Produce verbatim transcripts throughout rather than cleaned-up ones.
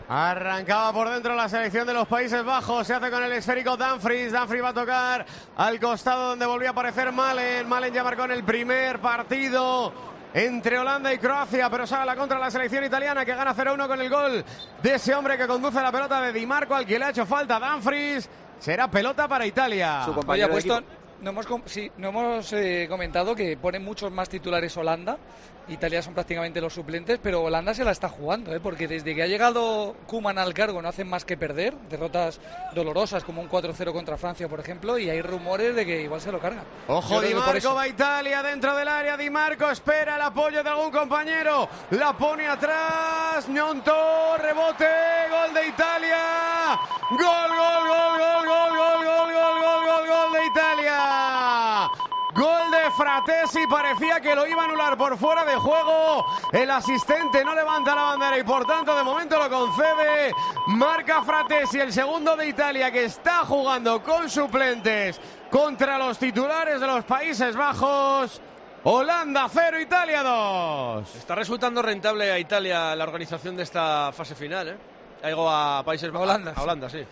Arrancaba por dentro la selección de los Países Bajos. Se hace con el esférico Dumfries. Dumfries va a tocar al costado donde volvió a aparecer Malen. Malen ya marcó en el primer partido entre Holanda y Croacia, pero sale a la contra la selección italiana, que gana cero uno con el gol de ese hombre que conduce la pelota de Di Marco, al que le ha hecho falta Dumfries. Será pelota para Italia. Su compañero de equipo. No hemos, sí, no hemos eh, comentado que pone muchos más titulares Holanda. Italia son prácticamente los suplentes, pero Holanda se la está jugando, ¿eh? Porque desde que ha llegado Koeman al cargo no hacen más que perder, derrotas dolorosas como un cuatro cero contra Francia, por ejemplo, y hay rumores de que igual se lo carga. Ojo, Di Marco va a Italia dentro del área. Di Marco espera el apoyo de algún compañero, la pone atrás, Gnonto, rebote, gol de Italia, gol, gol, gol, gol, gol, gol, gol, gol, gol, gol, gol de Italia. Gol de Fratesi, parecía que lo iba a anular por fuera de juego. El asistente no levanta la bandera y por tanto de momento lo concede. Marca Fratesi, el segundo de Italia, que está jugando con suplentes contra los titulares de los Países Bajos. Holanda cero, Italia dos. Está resultando rentable a Italia la organización de esta fase final, ¿eh? Algo a Países Bajos. Holanda, a Holanda, sí.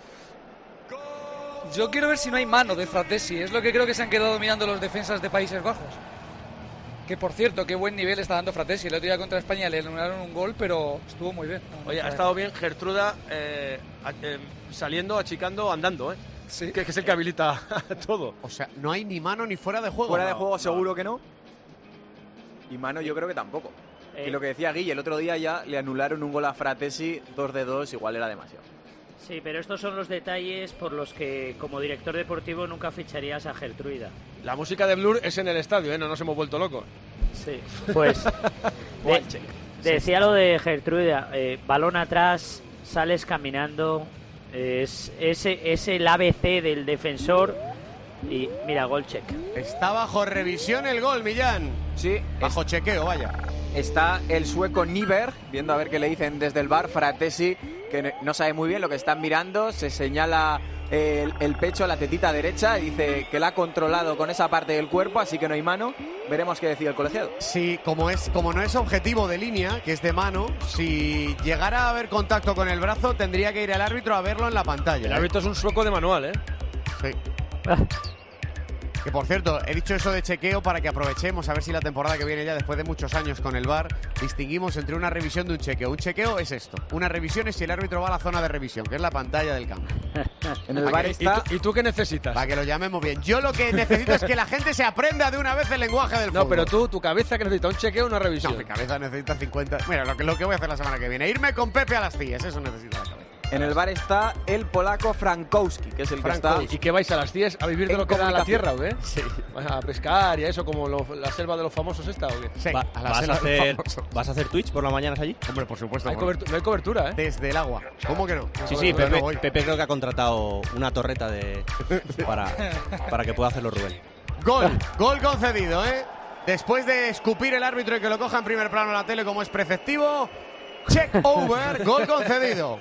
Yo quiero ver si no hay mano de Fratesi. Es lo que creo que se han quedado mirando los defensas de Países Bajos. Que por cierto, qué buen nivel está dando Fratesi. El otro día contra España le anularon un gol, pero estuvo muy bien. Oye, ha estado bien Gertruda eh, eh, saliendo, achicando, andando, ¿eh? Sí. Que, que es el que habilita todo. O sea, no hay ni mano ni fuera de juego. Fuera de no, juego no. seguro que no. Y mano yo creo que tampoco. Eh. Y lo que decía Guille, el otro día ya le anularon un gol a Fratesi, dos de dos, igual era demasiado. Sí, pero estos son los detalles por los que como director deportivo nunca ficharías a Gertruida. La música de Blur es en el estadio, ¿eh? No nos hemos vuelto locos. Sí, pues de, decía lo de Gertruida, eh, balón atrás, sales caminando, es, es, es el A B C del defensor y mira, gol check. Está bajo revisión el gol, Millán. Sí. Bajo es... chequeo, vaya. Está el sueco Nyberg, viendo a ver qué le dicen desde el bar. Fratesi, que no sabe muy bien lo que están mirando, se señala el, el pecho, la tetita derecha, y dice que la ha controlado con esa parte del cuerpo, así que no hay mano. Veremos qué decide el colegiado. Sí, como, es, como no es objetivo de línea, que es de mano, si llegara a haber contacto con el brazo, tendría que ir el árbitro a verlo en la pantalla. El ¿eh? árbitro es un sueco de manual, ¿eh? Sí. Que por cierto, he dicho eso de chequeo para que aprovechemos a ver si la temporada que viene ya, después de muchos años con el V A R, distinguimos entre una revisión de un chequeo. Un chequeo es esto. Una revisión es si el árbitro va a la zona de revisión, que es la pantalla del campo. En el V A R está... ¿Y tú, ¿Y tú qué necesitas? Para que lo llamemos bien. Yo lo que necesito es que la gente se aprenda de una vez el lenguaje del fútbol. No, pero tú, tu cabeza que necesita un chequeo o una revisión. No, mi cabeza necesita cincuenta... Mira, lo que, lo que voy a hacer la semana que viene. Irme con Pepe a las C I E S, eso necesita la cabeza. En el bar está el polaco Frankowski, que es el Frankowski. que está... ¿Y qué vais a las C I E S a vivir de lo que da la tierra o qué? Sí. ¿Vas a pescar y a eso como lo, la selva de los famosos esta o qué? Sí, Va, a la vas, a selva de hacer, los famosos. ¿Vas a hacer Twitch por las mañanas allí? Hombre, por supuesto. Hay bueno. cobertura, no hay cobertura, ¿eh? Desde el agua. ¿Cómo que no? Sí, sí, Pero Pepe, no voy. Pepe creo que ha contratado una torreta de para, para que pueda hacerlo Rubén. Gol, gol concedido, ¿eh? Después de escupir el árbitro y que lo coja en primer plano en la tele como es preceptivo. Check over, gol concedido.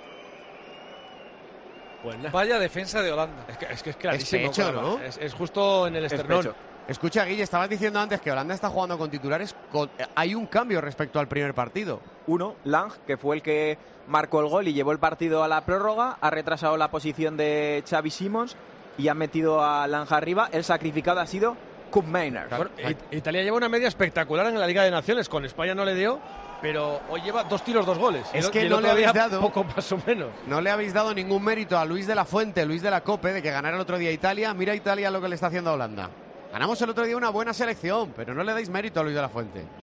Buena. Vaya defensa de Holanda. Es que es, que es clarísimo. Es pecho, claro. ¿no? Es, es justo en el Es esternón. pecho. Escucha, Guille, estabas diciendo antes que Holanda está jugando con titulares. Con... Hay un cambio respecto al primer partido. Uno, Lang, que fue el que marcó el gol y llevó el partido a la prórroga, ha retrasado la posición de Xavi Simons y ha metido a Lang arriba. El sacrificado ha sido Koopmeiners. Bueno, It- Italia lleva una media espectacular en la Liga de Naciones. Con España no le dio, pero hoy lleva dos tiros, dos goles. Es Y el- que y el no otro le habéis día dado- poco más o menos. No le habéis dado ningún mérito a Luis de la Fuente, Luis de la Cope, de que ganara el otro día Italia. Mira Italia lo que le está haciendo a Holanda. Ganamos el otro día una buena selección, pero no le dais mérito a Luis de la Fuente.